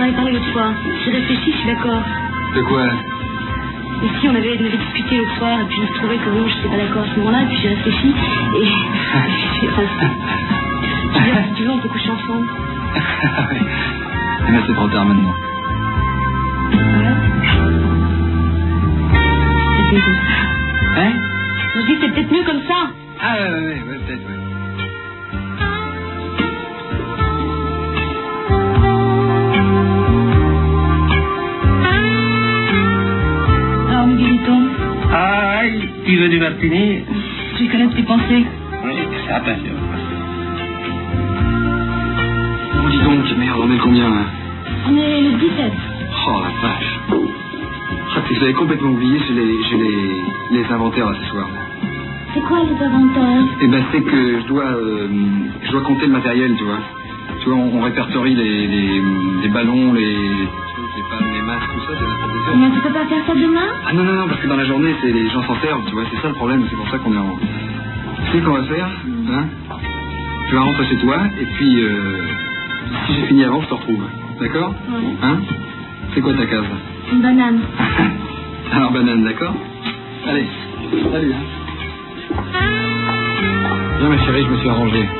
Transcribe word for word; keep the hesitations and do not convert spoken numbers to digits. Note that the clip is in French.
avait parlé l'autre fois. J'ai réfléchi, je suis d'accord. De quoi? Et si on avait, on avait discuté l'autre soir, et puis je trouvais que bon, je n'étais pas d'accord à ce moment-là, et puis j'ai réfléchi, et... et enfin, je veux dire, si tu veux, on peut coucher ensemble. Oui. Mais c'est trop tard maintenant. Ouais. C'est peut-être mieux comme ça. Hein? Je dis c'est peut-être mieux comme ça. Ah ouais, ouais, ouais, ouais peut-être, ouais. Alors, Miguelito. Ah, tu veux du martini? Je connais tes pensées. Oui, attention. Oh, dis donc, merde, on est combien, hein? On est le dix-sept. Oh, la vache. Ah, tu sais, j'avais complètement oublié, j'ai les, j'ai les, les inventaires, là, ce soir. C'est quoi les avantages? Eh ben, c'est que je dois, euh, je dois compter le matériel, tu vois. Tu vois, on, on répertorie les, les, les ballons, les, les trucs, les pannes, les masques, tout ça, c'est n'importe quoi. Mais tu peux pas faire ça demain? Ah non, non, non, parce que dans la journée, c'est les gens s'en servent, tu vois, c'est ça le problème, c'est pour ça qu'on est en... Tu sais ce qu'on va faire, hein? Tu vas rentrer chez toi, et puis, euh, si j'ai fini avant, je te retrouve. D'accord? Ouais. Hein? C'est quoi ta case? Une banane. Alors, banane, d'accord? Allez, salut, hein? Viens, ma chérie, je me suis arrangé.